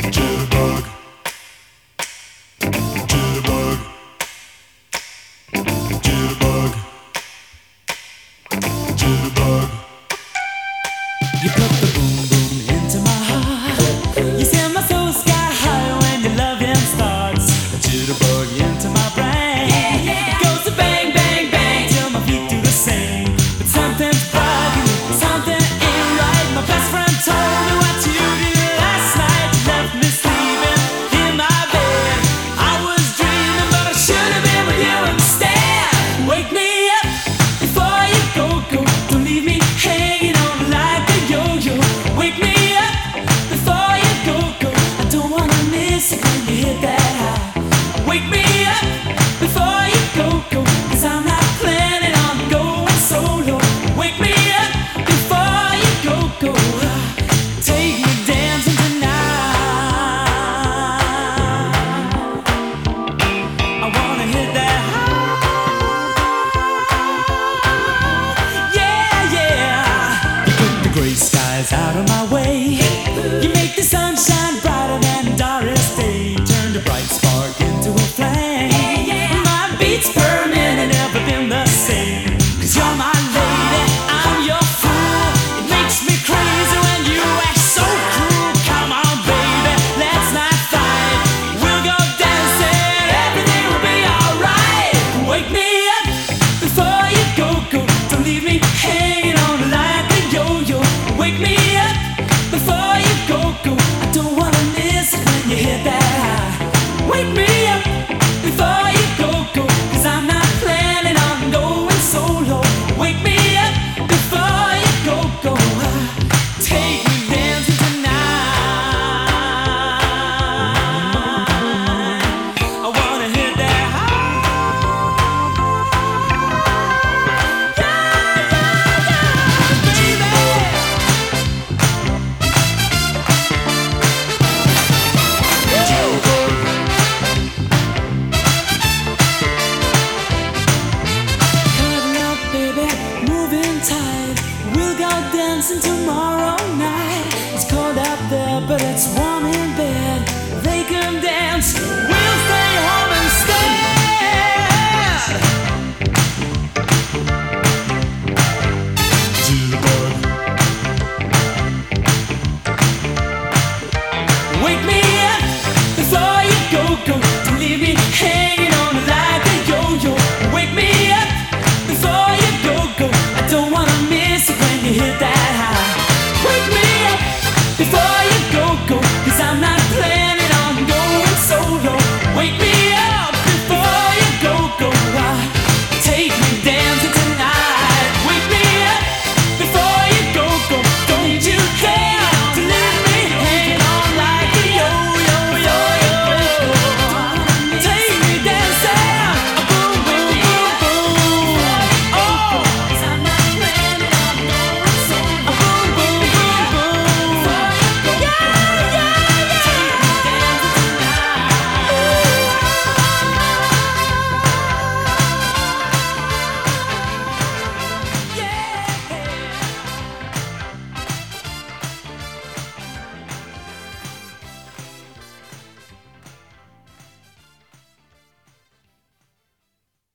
Jitterbug, jitterbug, jitterbug, jitterbug. You put the boom boom into my heart. You send my soul sky high when your loving starts. A jitterbug into my brain. It goes to bang bang bang till my feet do the same. But something's bugging, something ain't right. My best friend told me what you did last night. You left me sleeping in my bed. I was dreaming, but I should have been with you instead. Wake me up before you go. Don't leave me hanging on like a yo-yo. Wake me up before you go. I don't wanna miss it when you hit that high. Wake me up before you go. 'Cause I'm not planning on going solo. Wake me up before you go. Take me dancing tonight. I wanna hit that high. Yeah, yeah. You put the gray skies out of my way. You make the sunshine brighter than Doris Day. Turn the bright spark into a flame. My beats burning and never been the same. 'Cause you're my lady, I'm your fool. It makes me crazy when you act so cruel. Come on, baby, let's not fight. We'll go dancing, everything will be alright. Wake me up before you go. Don't leave me hanging on like a yo-yo. Wake me up before you go. I don't wanna miss it when you hit that high. Wake me up before you go. 'Cause I'm not planning on going solo. Wake me up before you go. Take me dancing tonight. I wanna hit that high. Cuddle up, baby, moving tight. We'll go dancing tomorrow night. It's cold out there, but it's warm in bed. They can dance, we'll stay home instead. Jitterbug, Wake me up before you go. Don't leave me hanging